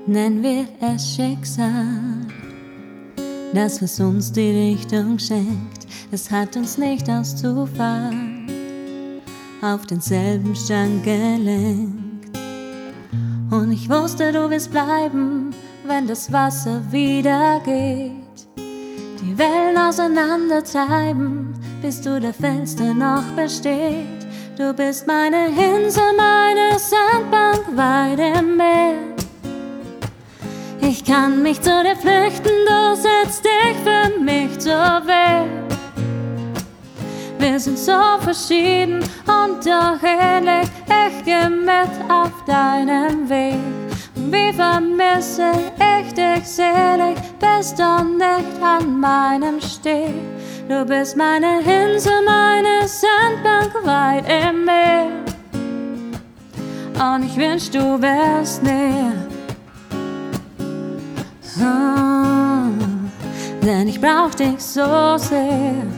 Nennen wir es Schicksal, das, was uns die Richtung schenkt. Es hat uns nicht aus Zufall auf denselben Strang gelenkt. Und ich wusste, du wirst bleiben, wenn das Wasser wieder geht. Die Wellen auseinandertreiben, bis du der Fenster noch besteht. Du bist meine Insel, meine Sandbank weit im Meer. Ich kann mich zu dir flüchten, du setzt dich für mich zur Wehr. Wir sind so verschieden und doch ähnlich. Ich geh mit auf deinem Weg. Wie vermisse ich dich selig, bist du nicht an meinem Steg. Du bist meine Insel, meine Sandbank weit im Meer. Und ich wünsch, du wärst näher. Denn ich brauch dich so sehr.